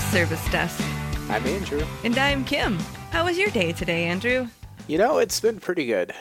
Service Desk. I'm Andrew. And I'm Kim. How was your day today, Andrew? It's been pretty good.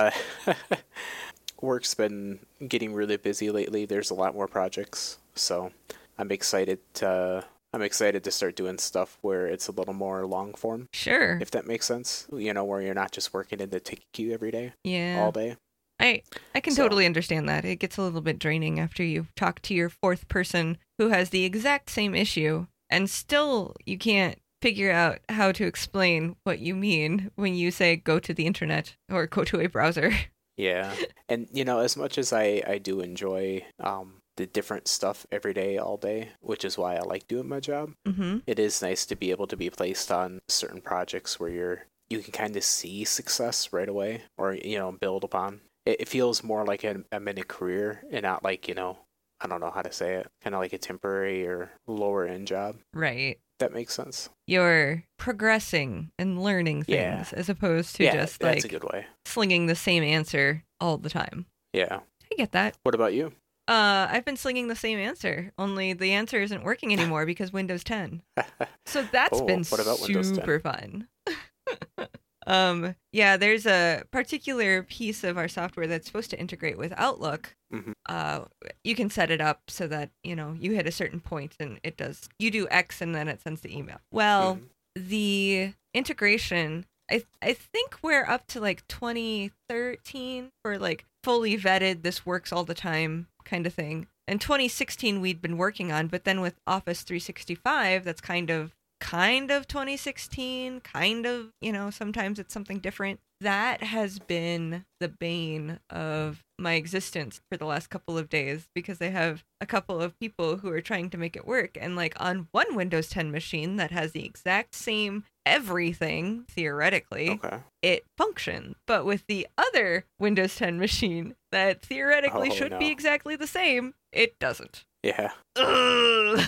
Work's been getting really busy lately. There's a lot more projects, so I'm excited to start doing stuff where it's a little more long form. Sure. If that makes sense. Where you're not just working in the ticket queue every day. Yeah. All day. I can totally understand that. It gets a little bit draining after you talk to your fourth person who has the exact same issue, and still you can't figure out how to explain what you mean when you say go to the internet or go to a browser. Yeah. And, as much as I do enjoy the different stuff every day, all day, which is why I like doing my job, It is nice to be able to be placed on certain projects where you can kind of see success right away or, build upon. It feels more like I'm in a career and not like, I don't know how to say it, kind of like a temporary or lower end job. Right. That makes sense. You're progressing and learning things as opposed to just that's a good way. Slinging the same answer all the time. Yeah. I get that. What about you? I've been slinging the same answer, only the answer isn't working anymore because Windows 10. So that's been what about Windows 10? super fun. There's a particular piece of our software that's supposed to integrate with Outlook. You can set it up so that, you hit a certain point and it does, you do X and then it sends the email. Well, the integration, I think we're up to like 2013 for like fully vetted, this works all the time kind of thing. And 2016 we'd been working on, but then with Office 365, that's kind of 2016, sometimes it's something different. That has been the bane of my existence for the last couple of days because I have a couple of people who are trying to make it work. And like on one Windows 10 machine that has the exact same everything, theoretically, it functions. But with the other Windows 10 machine that theoretically should be exactly the same, it doesn't. Yeah. Ugh.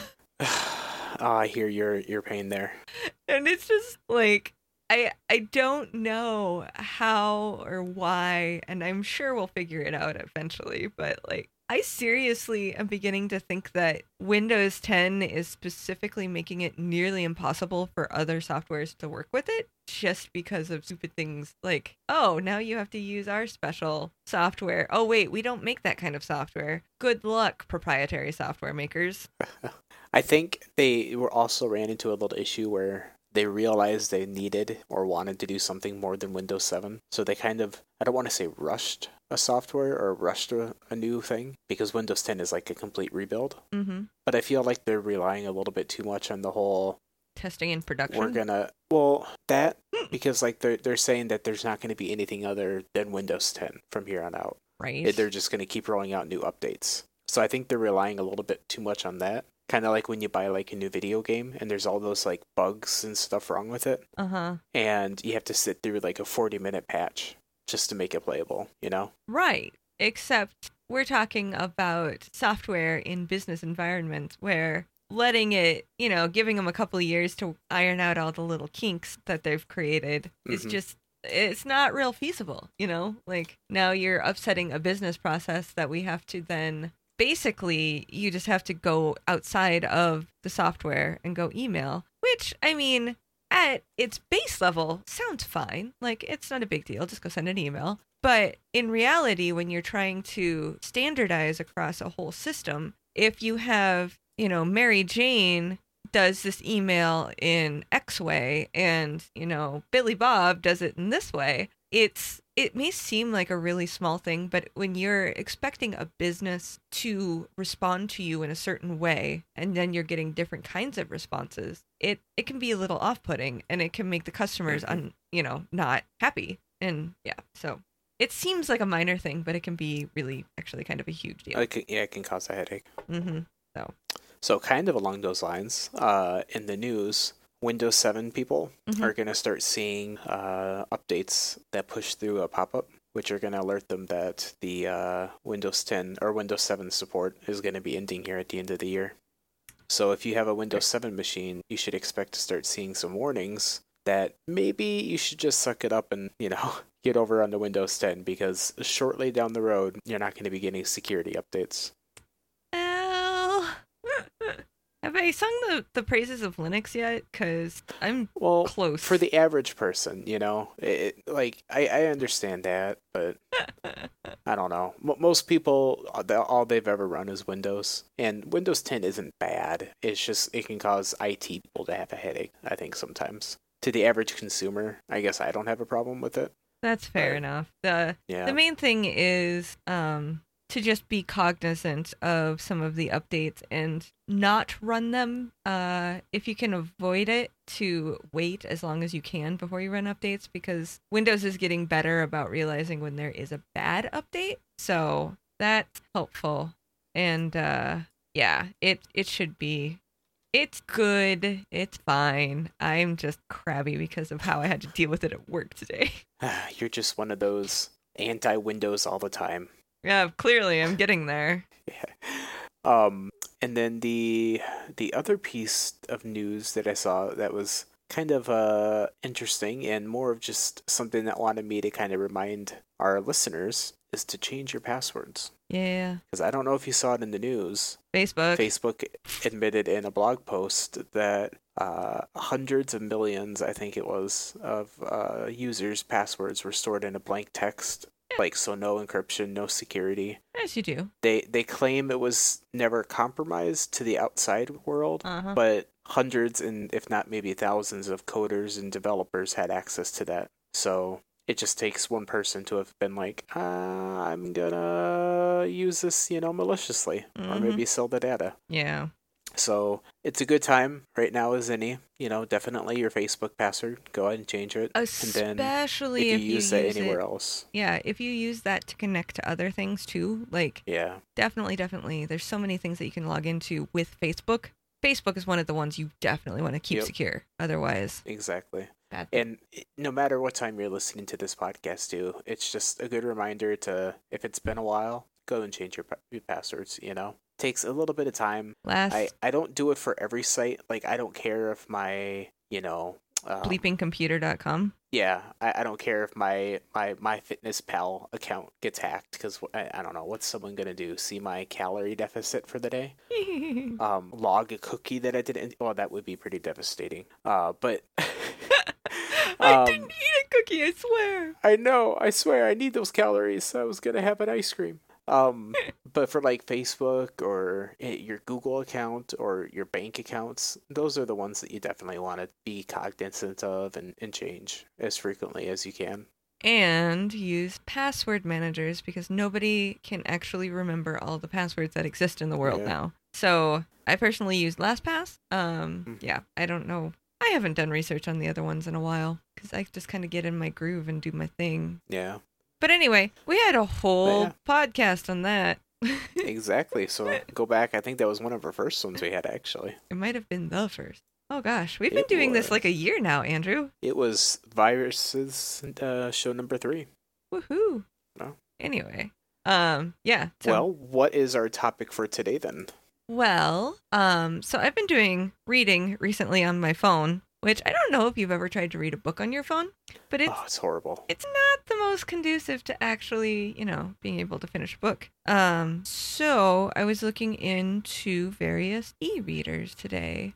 I hear your pain there. And it's just like, I don't know how or why, and I'm sure we'll figure it out eventually, but like, I seriously am beginning to think that Windows 10 is specifically making it nearly impossible for other softwares to work with it just because of stupid things like, oh, now you have to use our special software. Oh, wait, we don't make that kind of software. Good luck, proprietary software makers. I think they also ran into a little issue where they realized they needed or wanted to do something more than Windows 7. So they kind of, I don't want to say rushed a software or rushed a new thing because Windows 10 is like a complete rebuild. But I feel like they're relying a little bit too much on the whole testing and production. Because like they're saying that there's not going to be anything other than Windows 10 from here on out. Right. They're just going to keep rolling out new updates. So I think they're relying a little bit too much on that. Kind of like when you buy like a new video game and there's all those like bugs and stuff wrong with it. And you have to sit through like a 40-minute patch just to make it playable, Right. Except we're talking about software in business environments where letting it, giving them a couple of years to iron out all the little kinks that they've created is just, it's not real feasible, Like now you're upsetting a business process that we have to then... Basically, you just have to go outside of the software and go email, which, I mean, at its base level, sounds fine. Like, it's not a big deal. Just go send an email. But in reality, when you're trying to standardize across a whole system, if you have, Mary Jane does this email in X way and, Billy Bob does it in this way, it may seem like a really small thing, but when you're expecting a business to respond to you in a certain way, and then you're getting different kinds of responses, it can be a little off-putting, and it can make the customers, not happy. And yeah, so it seems like a minor thing, but it can be really actually kind of a huge deal. It can cause a headache. So kind of along those lines, in the news, Windows 7 people are going to start seeing updates that push through a pop-up, which are going to alert them that the Windows 10 or Windows 7 support is going to be ending here at the end of the year. So if you have a Windows 7 machine, you should expect to start seeing some warnings that maybe you should just suck it up and, get over onto Windows 10 because shortly down the road, you're not going to be getting security updates. Well, Have I sung the praises of Linux yet? Because I'm Well, close. for the average person, I understand that, but I don't know. Most people, all they've ever run is Windows, and Windows 10 isn't bad. It's just it can cause IT people to have a headache, I think, sometimes. To the average consumer, I guess I don't have a problem with it. That's fair enough. The main thing is to just be cognizant of some of the updates and not run them. If you can avoid it, to wait as long as you can before you run updates, because Windows is getting better about realizing when there is a bad update. So that's helpful. And it should be. It's good. It's fine. I'm just crabby because of how I had to deal with it at work today. You're just one of those anti-Windows all the time. Yeah, clearly I'm getting there. Yeah. And then the other piece of news that I saw that was kind of interesting and more of just something that wanted me to kind of remind our listeners is to change your passwords. Yeah. Because I don't know if you saw it in the news. Facebook admitted in a blog post that hundreds of millions, I think it was, of users' passwords were stored in a blank text. Like, so no encryption, no security. Yes, you do. They claim it was never compromised to the outside world, but hundreds and if not maybe thousands of coders and developers had access to that. So it just takes one person to have been like, I'm gonna use this, maliciously, or maybe sell the data. Yeah. So it's a good time right now as any, definitely your Facebook password. Go ahead and change it. Especially if you use it anywhere else. Yeah, if you use that to connect to other things too, definitely. There's so many things that you can log into with Facebook. Facebook is one of the ones you definitely want to keep secure. Otherwise. Exactly. And no matter what time you're listening to this podcast too, it's just a good reminder to, if it's been a while, go and change your passwords, Takes a little bit of time. I don't do it for every site. Like, I don't care if my, bleepingcomputer.com. Yeah, I don't care if my MyFitnessPal account gets hacked, because I don't know, what's someone going to do? See my calorie deficit for the day? Log a cookie that I didn't... Well, that would be pretty devastating. But... I didn't eat a cookie, I swear. I know, I swear, I need those calories. I was going to have an ice cream. But for like Facebook or your Google account or your bank accounts, those are the ones that you definitely want to be cognizant of and change as frequently as you can. And use password managers, because nobody can actually remember all the passwords that exist in the world now. So I personally use LastPass. Yeah, I don't know. I haven't done research on the other ones in a while because I just kind of get in my groove and do my thing. Yeah. But anyway, we had a whole podcast on that. Exactly. So go back. I think that was one of our first ones we had, actually. It might have been the first. Oh, gosh. We've been doing this like a year now, Andrew. It was Viruses show number 3. Woohoo. Oh. Anyway. Yeah. So, well, what is our topic for today, then? Well, so I've been doing reading recently on my phone, which I don't know if you've ever tried to read a book on your phone, but it's horrible. It's not the most conducive to actually, being able to finish a book. So I was looking into various e-readers today.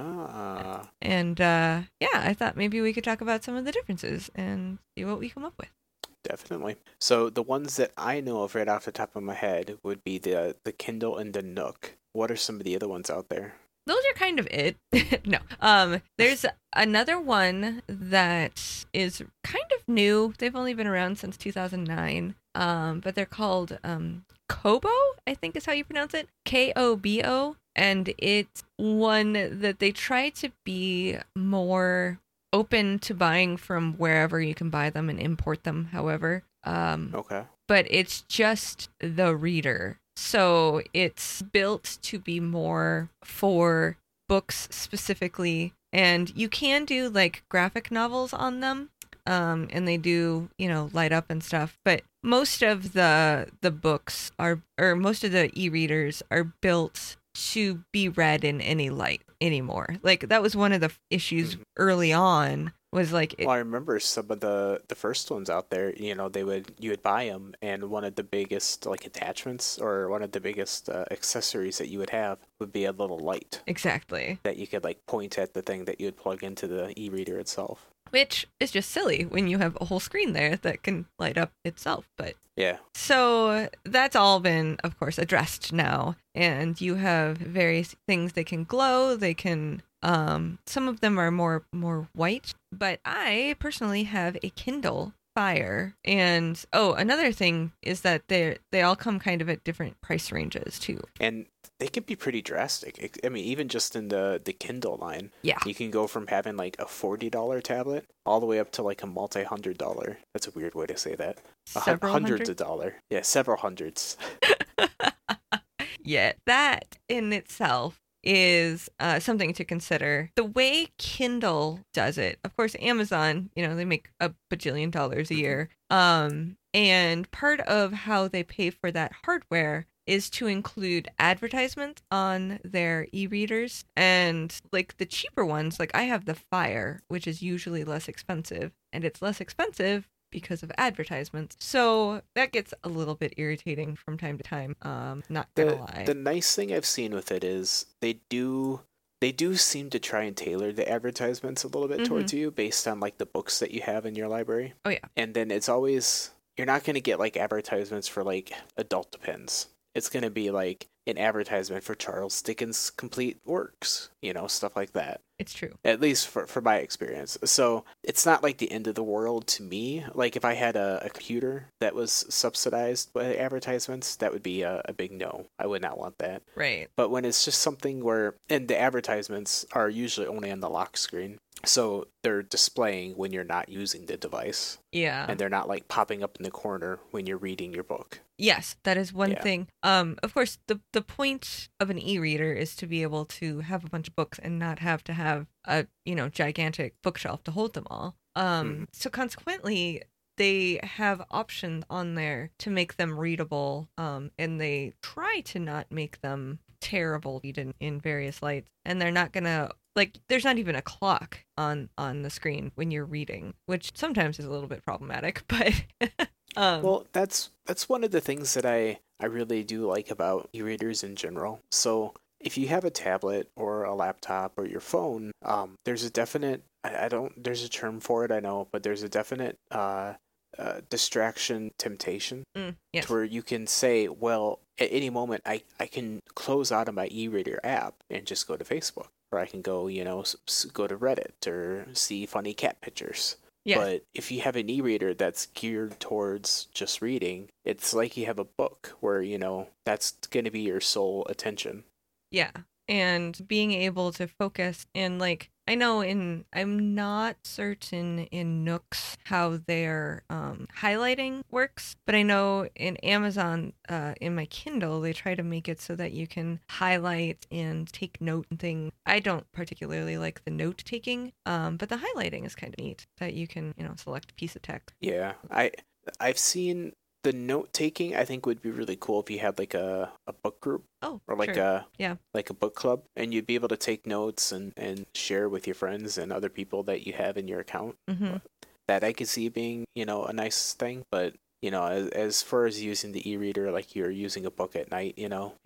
And I thought maybe we could talk about some of the differences and see what we come up with. Definitely. So the ones that I know of right off the top of my head would be the Kindle and the Nook. What are some of the other ones out there? Those are kind of it. No. There's another one that is kind of new. They've only been around since 2009. But they're called Kobo, I think is how you pronounce it. Kobo. And it's one that they try to be more open to buying from wherever you can buy them and import them, however. Okay. But it's just the reader. So it's built to be more for books specifically. And you can do like graphic novels on them. And they do, light up and stuff. But most of the books most of the e-readers are built to be read in any light anymore. Like, that was one of the issues early on was like Well, I remember some of the first ones out there. You would buy them, and one of the biggest like attachments or one of the biggest accessories that you would have would be a little light exactly, that you could like point at the thing that you would plug into the e-reader itself. which is just silly when you have a whole screen there that can light up itself. But Yeah. so that's all been, of course, addressed now, and you have various things they can glow. They can. Some of them are more white, but I personally have a Kindle Fire, and another thing is that they all come kind of at different price ranges too. And they can be pretty drastic. I mean, even just in the Kindle line, Yeah, you can go from having like a $40 tablet all the way up to like a multi-$100. That's a weird way to say that. several Hundreds hundred. of dollars. Yeah, several hundreds. Yeah, that in itself is something to consider. The way Kindle does it, of course, Amazon, they make a bajillion dollars a year. And part of how they pay for that hardware is to include advertisements on their e-readers, and like the cheaper ones, like I have the Fire, which is usually less expensive, and it's less expensive because of advertisements. So that gets a little bit irritating from time to time. Not gonna lie. The nice thing I've seen with it is they do seem to try and tailor the advertisements a little bit towards you based on like the books that you have in your library. Oh yeah. And then it's always, you're not going to get like advertisements for like adult depends. It's going to be like an advertisement for Charles Dickens' complete works, stuff like that. It's true. At least for my experience. So it's not like the end of the world to me. Like if I had a computer that was subsidized by advertisements, that would be a big no. I would not want that. Right. But when it's just something where, and the advertisements are usually only on the lock screen, so they're displaying when you're not using the device. Yeah. And they're not like popping up in the corner when you're reading your book. Yes, that is one thing. Of course, the point of an e-reader is to be able to have a bunch of books and not have to have a gigantic bookshelf to hold them all. So consequently, they have options on there to make them readable, and they try to not make them terrible in various lights. And they're not gonna, like, there's not even a clock on the screen when you're reading, which sometimes is a little bit problematic, but well, that's one of the things that I really do like about e-readers in general. So if you have a tablet or a laptop or your phone, there's a definite, there's a term for it, I know, but there's a definite distraction temptation yes. to where you can say, well, at any moment I can close out of my e-reader app and just go to Facebook, or I can go, go to Reddit or see funny cat pictures. Yes. But if you have an e-reader that's geared towards just reading, it's like you have a book where, that's going to be your sole attention. Yeah. And being able to focus, and like, I know I'm not certain in Nooks how their highlighting works, but I know in Amazon, in my Kindle, they try to make it so that you can highlight and take note and things. I don't particularly like the note taking, but the highlighting is kind of neat that you can, select a piece of text. Yeah, I've seen the note taking. I think would be really cool if you had like a book group. Oh, or like sure. like a book club, and you'd be able to take notes and share with your friends and other people that you have in your account. Mm-hmm. That I could see being, a nice thing. But as far as using the e-reader like you're using a book at night,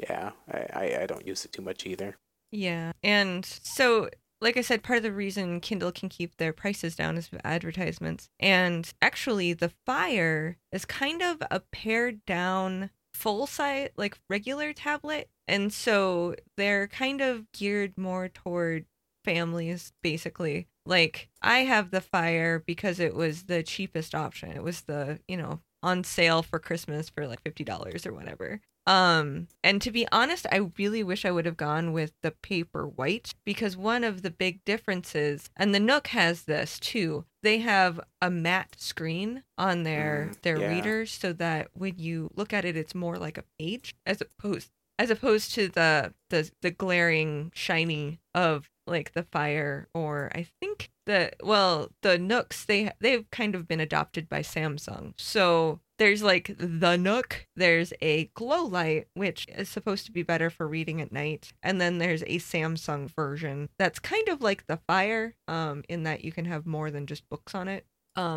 I don't use it too much either. Yeah, and so, like I said, part of the reason Kindle can keep their prices down is with advertisements. And actually, the Fire is kind of a pared down full size, like regular tablet. And so they're kind of geared more toward families, basically. Like, I have the Fire because it was the cheapest option. It was the, on sale for Christmas for like $50 or whatever. And to be honest, I really wish I would have gone with the paper white, because one of the big differences, and the Nook has this too, they have a matte screen on their readers, so that when you look at it, it's more like a page as opposed to the glaring shiny of like the Fire, or I think the Nooks, they've kind of been adopted by Samsung, so there's like the Nook, there's a Glow Light, which is supposed to be better for reading at night, and then there's a Samsung version that's kind of like the Fire, in that you can have more than just books on it.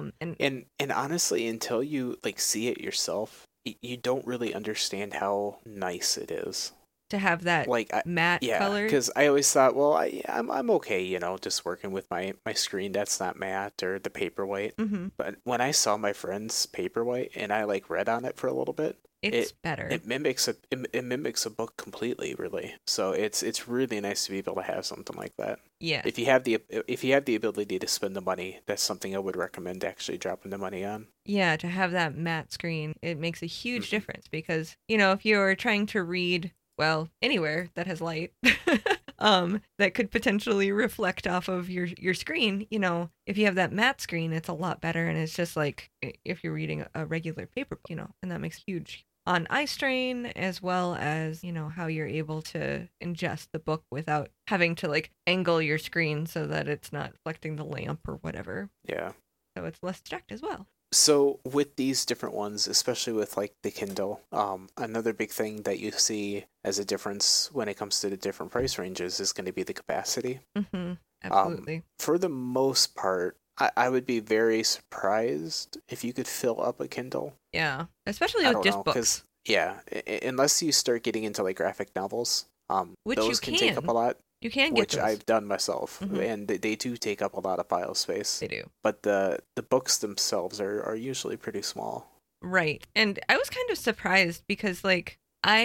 And honestly, until you like see it yourself, you don't really understand how nice it is. To have that Like matte color. Because I always thought, well, I'm okay, just working with my screen that's not matte or the Paperwhite. Mm-hmm. But when I saw my friend's Paperwhite and I like read on it for a little bit, it's better. It mimics a book completely, really. So it's really nice to be able to have something like that. Yeah. If you have the ability to spend the money, that's something I would recommend actually dropping the money on. Yeah, to have that matte screen, it makes a huge difference because, if you're trying to read, well, anywhere that has light, that could potentially reflect off of your screen, if you have that matte screen, it's a lot better. And it's just like if you're reading a regular paper, and that makes huge on eye strain, as well as, how you're able to ingest the book without having to like angle your screen so that it's not reflecting the lamp or whatever. Yeah. So it's less distracted as well. So with these different ones, especially with like the Kindle, another big thing that you see as a difference when it comes to the different price ranges is going to be the capacity. Mm-hmm. Absolutely. For the most part, I would be very surprised if you could fill up a Kindle. Yeah, especially with just books. Yeah, unless you start getting into like graphic novels, which those can take up a lot. You can get which those. I've done myself, Mm-hmm. and they do take up a lot of file space. They do. But the books themselves are usually pretty small. Right. And I was kind of surprised because like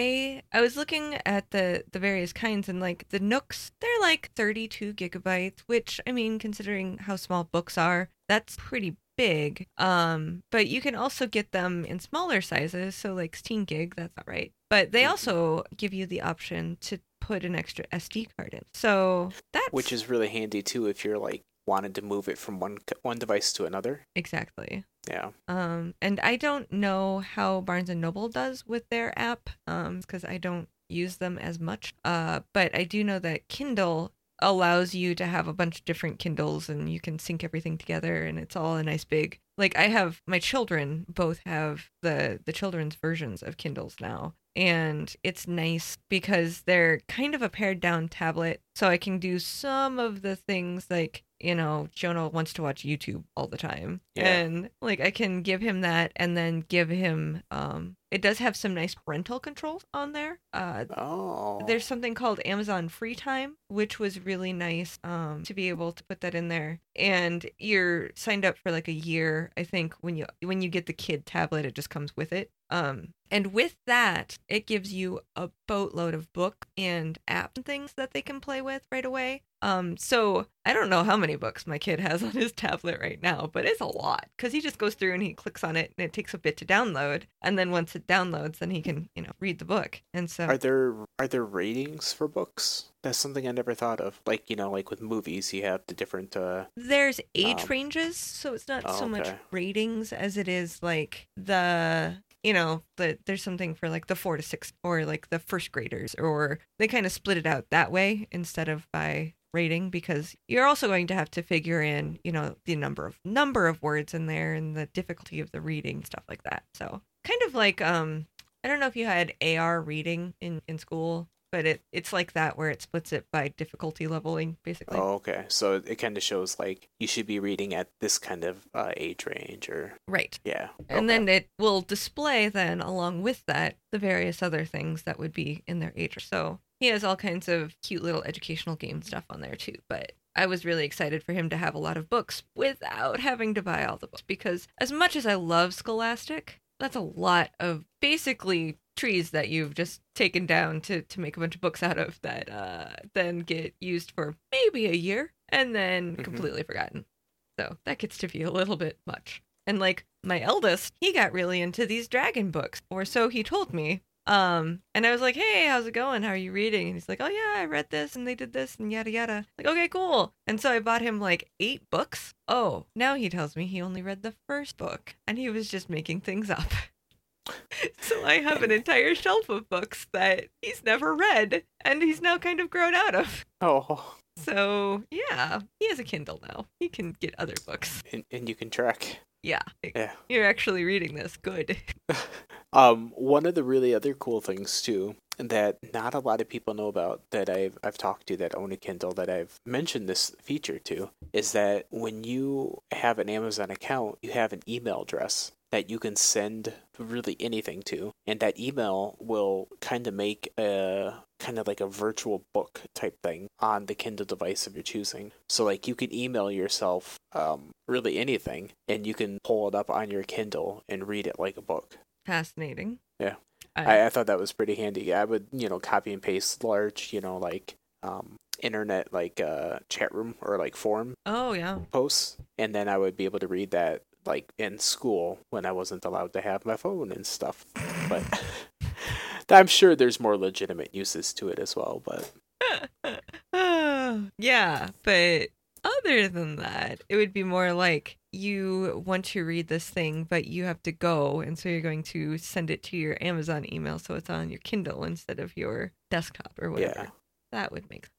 I was looking at the various kinds, and like the Nooks, they're like 32 gigabytes, which, I mean, considering how small books are, that's pretty big. But you can also get them in smaller sizes, so like 16 gig, that's all right. But they also give you the option to put an extra SD card in. So that's... Which is really handy too if you're like wanted to move it from one device to another. Exactly. Yeah. And I don't know how Barnes and Noble does with their app, because I don't use them as much. But I do know that Kindle allows you to have a bunch of different Kindles, and you can sync everything together, and it's all a nice big... Like, I have... My children both have the children's versions of Kindles now. And it's nice because they're kind of a pared down tablet, so I can do some of the things like, Jonah wants to watch YouTube all the time. Yeah. And like I can give him that, and then give him it does have some nice parental controls on there. There's something called Amazon Free Time, which was really nice to be able to put that in there. And you're signed up for like a year, I think. When you get the kid tablet, it just comes with it. And with that, it gives you a boatload of book and app and things that they can play with right away. So I don't know how many books my kid has on his tablet right now, but it's a lot because he just goes through and he clicks on it, and it takes a bit to download. And then once it downloads, then he can, read the book. And so are there ratings for books? That's something I never thought of. Like, like with movies, you have the different there's age ranges, so it's not so much ratings as it is like there's something for like the 4 to 6 or like the first graders, or they kind of split it out that way instead of by rating, because you're also going to have to figure in, the number of words in there and the difficulty of the reading, stuff like that. So kind of like, I don't know if you had AR reading in school, but it's like that, where it splits it by difficulty leveling, basically. Oh, okay. So it kind of shows like you should be reading at this kind of age range, or... Right. Yeah. And then it will display then, along with that, the various other things that would be in their age. So he has all kinds of cute little educational game stuff on there too. But I was really excited for him to have a lot of books without having to buy all the books, because as much as I love Scholastic, that's a lot of basically trees that you've just taken down to make a bunch of books out of that then get used for maybe a year and then completely forgotten. So that gets to be a little bit much. And like my eldest, he got really into these dragon books, or so he told me. And I was like, hey, how's it going? How are you reading? And he's like, oh yeah, I read this and they did this and yada yada. Like, okay, cool. And so I bought him like 8 books. Oh, now he tells me he only read the first book and he was just making things up. So I have an entire shelf of books that he's never read and he's now kind of grown out of. Oh. So yeah, he has a Kindle now. He can get other books. And you can track. Yeah. Yeah. You're actually reading this. Good. One of the really other cool things too that not a lot of people know about that I've talked to that own a Kindle that I've mentioned this feature to is that when you have an Amazon account, you have an email address that you can send really anything to, and that email will kind of make a kind of like a virtual book type thing on the Kindle device of your choosing. So like you can email yourself really anything, and you can pull it up on your Kindle and read it like a book. Fascinating. Yeah. I thought that was pretty handy. I would, copy and paste large, like internet like chat room or like forum Oh, yeah. posts, and then I would be able to read that like in school when I wasn't allowed to have my phone and stuff. But I'm sure there's more legitimate uses to it as well, but yeah, but other than that, it would be more like you want to read this thing, but you have to go, and so you're going to send it to your Amazon email, so it's on your Kindle instead of your desktop or whatever. yeah. That would make sense.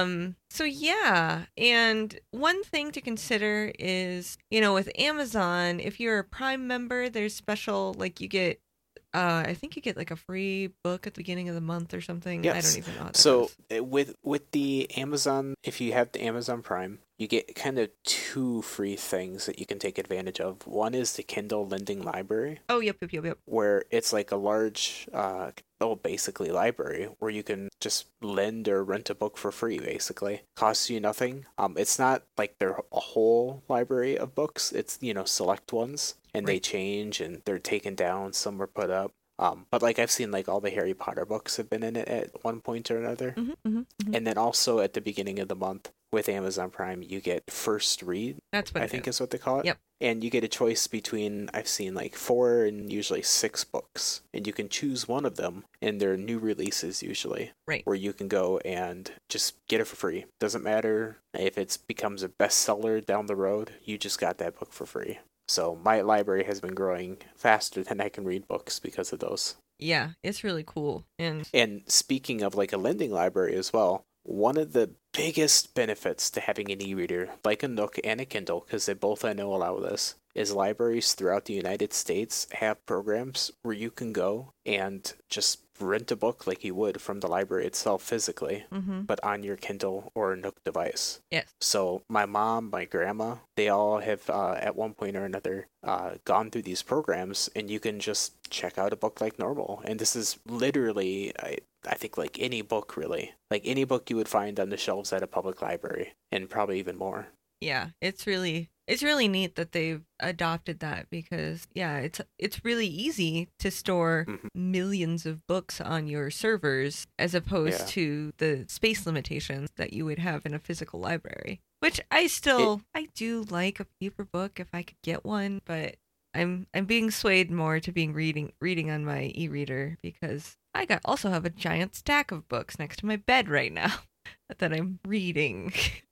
So yeah, and one thing to consider is, with Amazon, if you're a Prime member, there's special, like you get I think you get like a free book at the beginning of the month or something. Yes. I don't even know how that So goes. with the Amazon, if you have the Amazon Prime, you get kind of two free things that you can take advantage of. One is the Kindle Lending Library. Oh, yep. Where it's like a large, basically library where you can just lend or rent a book for free. Basically, costs you nothing. It's not like they're a whole library of books. It's select ones, and they change and they're taken down. Some were put up. But like I've seen like all the Harry Potter books have been in it at one point or another. Mm-hmm. And then also at the beginning of the month with Amazon Prime, you get First Read. That's what I think is what they call it. Yep. And you get a choice between, I've seen like 4 and usually 6 books. And you can choose one of them, and they're new releases usually. Right. Where you can go and just get it for free. Doesn't matter if it becomes a bestseller down the road, you just got that book for free. So my library has been growing faster than I can read books because of those. Yeah, it's really cool. And speaking of like a lending library as well, one of the biggest benefits to having an e-reader like a Nook and a Kindle, because they both I know allow this, is libraries throughout the United States have programs where you can go and just rent a book like you would from the library itself physically, but on your Kindle or Nook device. Yes. So my mom, my grandma, they all have at one point or another gone through these programs, and you can just check out a book like normal. And this is literally, I think, like any book really, like any book you would find on the shelves at a public library, and probably even more. Yeah, it's really neat that they've adopted that, because it's really easy to store millions of books on your servers as opposed to the space limitations that you would have in a physical library. Which I do like a paper book if I could get one, but I'm being swayed more to being reading on my e-reader, because I also have a giant stack of books next to my bed right now that I'm reading.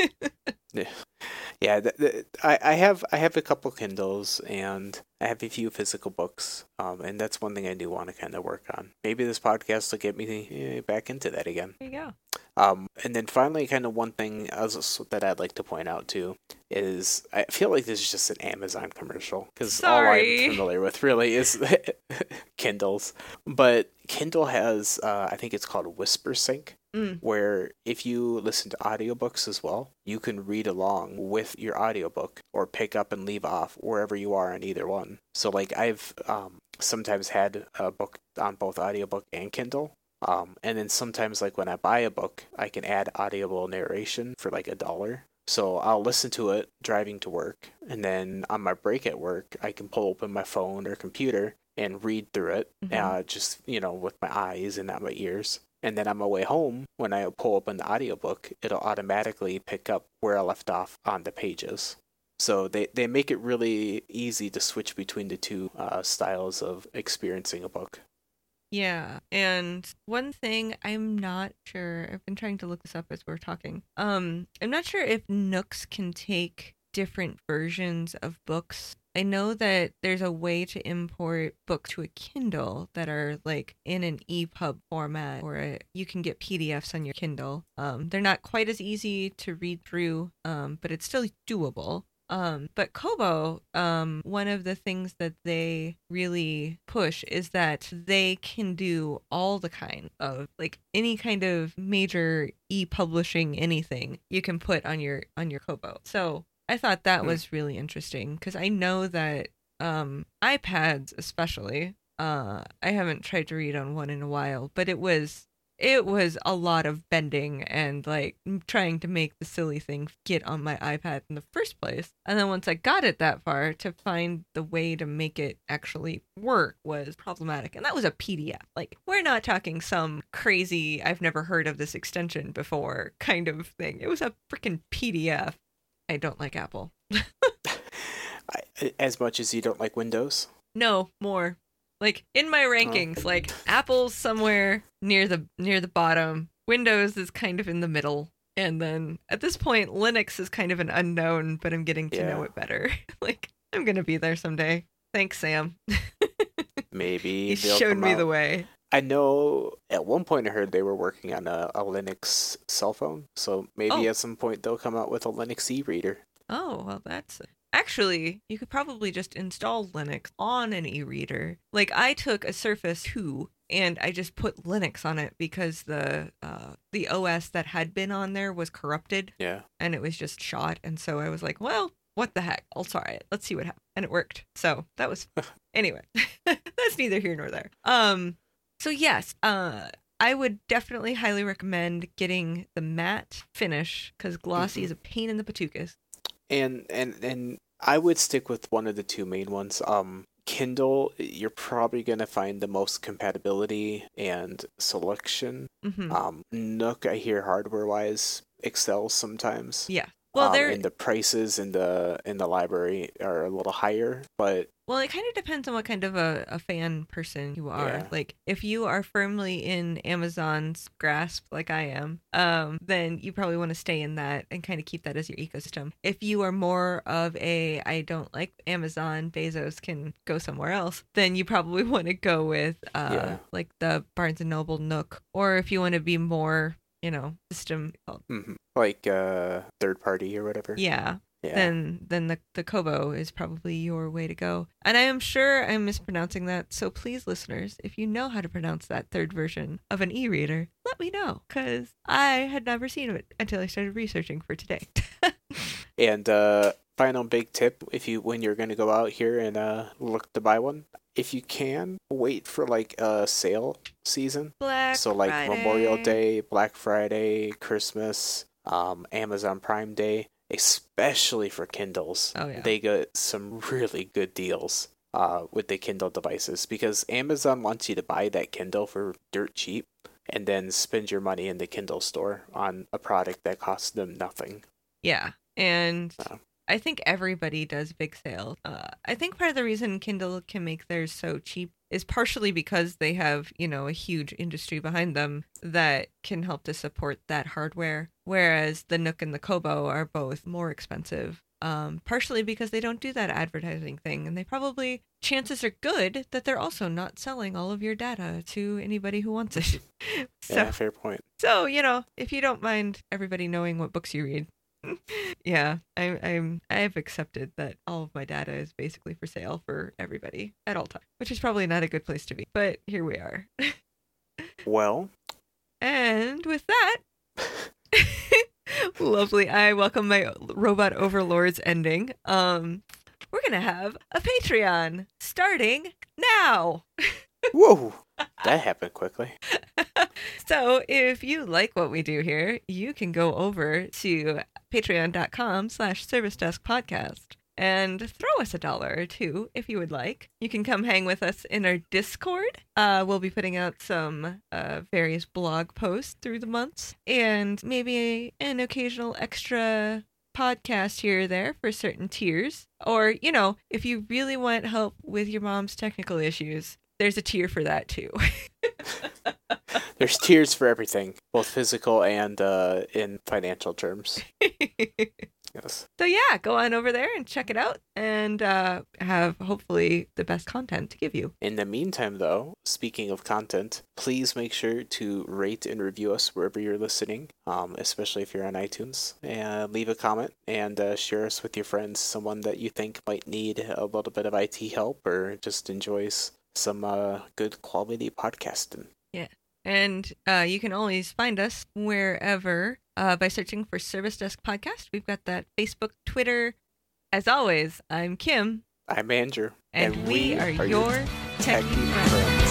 Yeah, I have a couple Kindles, and I have a few physical books, and that's one thing I do want to kind of work on. Maybe this podcast will get me back into that again. There you go. And then finally, kind of one thing that I'd like to point out too is I feel like this is just an Amazon commercial, because all I'm familiar with really is Kindles. But Kindle has, I think it's called WhisperSync, where if you listen to audiobooks as well, you can read along with your audiobook or pick up and leave off wherever you are on either one. So like I've sometimes had a book on both audiobook and Kindle. And then sometimes, like when I buy a book, I can add audible narration for like $1. So I'll listen to it driving to work, and then on my break at work, I can pull open my phone or computer and read through it, just with my eyes and not my ears. And then on my way home, when I pull open the audiobook, it'll automatically pick up where I left off on the pages. So they make it really easy to switch between the two styles of experiencing a book. Yeah, and one thing I'm not sure, I've been trying to look this up as we're talking. I'm not sure if Nooks can take different versions of books. I know that there's a way to import books to a Kindle that are like in an EPUB format, or you can get PDFs on your Kindle. They're not quite as easy to read through, but it's still doable. But Kobo, one of the things that they really push is that they can do all the kind of like any kind of major e-publishing anything you can put on your Kobo. So I thought that was really interesting because I know that iPads especially, I haven't tried to read on one in a while, but it was a lot of bending and like trying to make the silly thing get on my iPad in the first place. And then once I got it that far, to find the way to make it actually work was problematic. And that was a PDF. Like, we're not talking some crazy, I've never heard of this extension before kind of thing. It was a freaking PDF. I don't like Apple. As much as you don't like Windows? No, more. Like, in my rankings, like, Apple's somewhere near the bottom. Windows is kind of in the middle. And then, at this point, Linux is kind of an unknown, but I'm getting to know it better. Like, I'm going to be there someday. Thanks, Sam. Maybe he showed me the way. I know at one point I heard they were working on a Linux cell phone. So maybe at some point they'll come out with a Linux e-reader. Oh, well, that's... Actually, you could probably just install Linux on an e-reader. Like, I took a Surface 2 and I just put Linux on it because the OS that had been on there was corrupted. Yeah. And it was just shot. And so I was like, well, what the heck? I'll try it. Let's see what happens. And it worked. So that was... Anyway, that's neither here nor there. So yes, I would definitely highly recommend getting the matte finish because glossy is a pain in the patukas. And I would stick with one of the two main ones. Kindle, you're probably going to find the most compatibility and selection. Nook, I hear hardware-wise, excels sometimes. Yeah. Well, and the prices in the library are a little higher, but... Well, it kind of depends on what kind of a fan person you are. Yeah. Like, if you are firmly in Amazon's grasp, like I am, then you probably want to stay in that and kind of keep that as your ecosystem. If you are more of a, I don't like Amazon, Bezos can go somewhere else, then you probably want to go with, like, the Barnes & Noble Nook. Or if you want to be more, system... Like, third party or whatever. Yeah. Then the Kobo is probably your way to go. And I am sure I'm mispronouncing that, so please, listeners, if you know how to pronounce that third version of an e-reader, let me know, because I had never seen it until I started researching for today. And final big tip, when you're going to go out here and look to buy one, if you can, wait for like a sale season. So like Friday. Memorial Day, Black Friday, Christmas, Amazon Prime Day. Especially for Kindles. Oh, yeah. They get some really good deals with the Kindle devices because Amazon wants you to buy that Kindle for dirt cheap and then spend your money in the Kindle store on a product that costs them nothing. Yeah, and I think everybody does big sales. I think part of the reason Kindle can make theirs so cheap is partially because they have, a huge industry behind them that can help to support that hardware, whereas the Nook and the Kobo are both more expensive, partially because they don't do that advertising thing, and they probably, chances are good that they're also not selling all of your data to anybody who wants it. Yeah, fair point. So, if you don't mind everybody knowing what books you read, yeah, I've accepted that all of my data is basically for sale for everybody at all times, which is probably not a good place to be, but here we are. Well, and with that, lovely. I welcome my robot overlords ending. We're gonna have a Patreon starting now. Whoa, that happened quickly. So if you like what we do here, you can go over to patreon.com/servicedeskpodcast and throw us $1 or $2 if you would like. You can come hang with us in our Discord. We'll be putting out some various blog posts through the months and maybe an occasional extra podcast here or there for certain tiers. Or, if you really want help with your mom's technical issues, there's a tier for that too. There's tiers for everything, both physical and in financial terms. Yes. So yeah, go on over there and check it out and have hopefully the best content to give you. In the meantime, though, speaking of content, please make sure to rate and review us wherever you're listening, especially if you're on iTunes, and leave a comment and share us with your friends, someone that you think might need a little bit of IT help or just enjoys some good quality podcasting. Yeah. And you can always find us wherever by searching for Service Desk Podcast. We've got that Facebook, Twitter. As always, I'm Kim. I'm Andrew. And we are your techie friends.